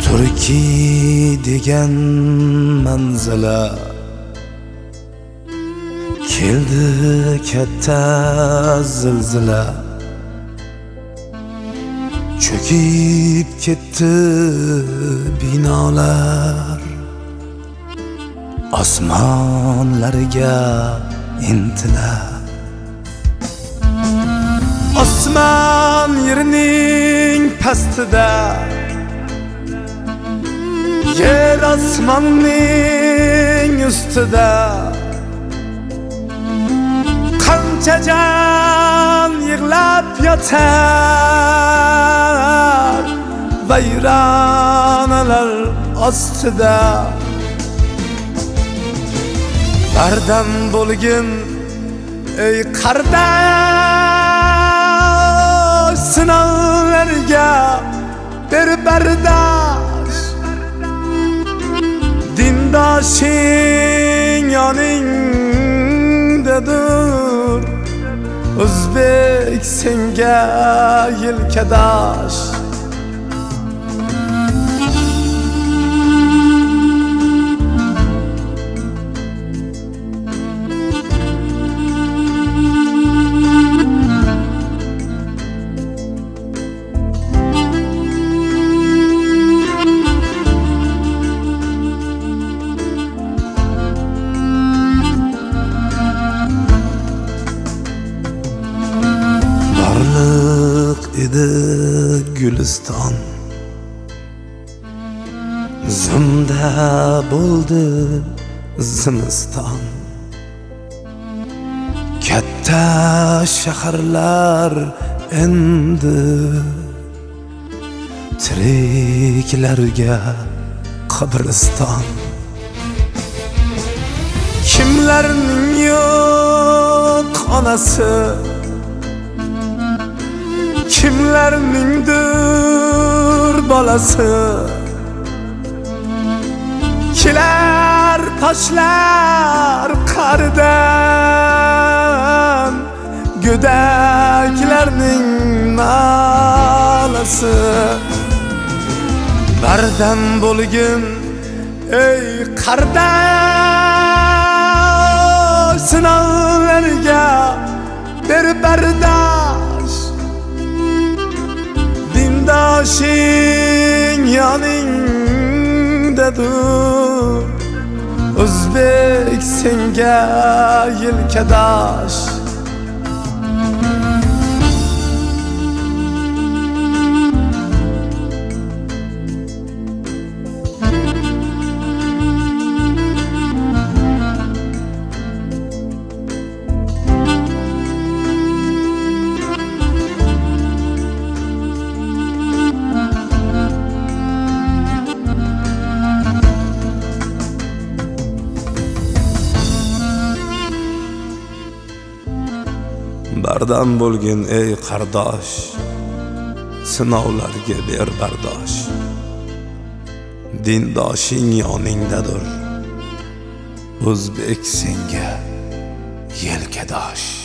Turkiy degan manzila keldi katta zilzila, cho'kib ketdi binolar, osmonlarga intilab. Osmon yerning pastida, yer osmonning ustida. Qancha jon yig'lab yotar vayronalar ostida. Bardam bo'lgin ey qardosh, sinovlarga ber bardosh. Dindoshing yoningdadir, o'zbek senga yelkadosh. Edi Güliston, zimda bo'ldi zimiston. Katta shaharlar endi tiriklarga qabriston. Kimlarning yo'q onasi, kimlarningdir bolasi. Kelar toshlar qaridan, go'daklarning nolasi. Bardam bo'lgin ey qardosh, sinovlarga ber bardosh. Dindoshing yoningdadir, o'zbek senga yelkadosh. Bardam bo'lgin ey qardosh, sinovlarga ber bardosh. Dindoshing yoningdadir, o'zbek senga yelkadosh.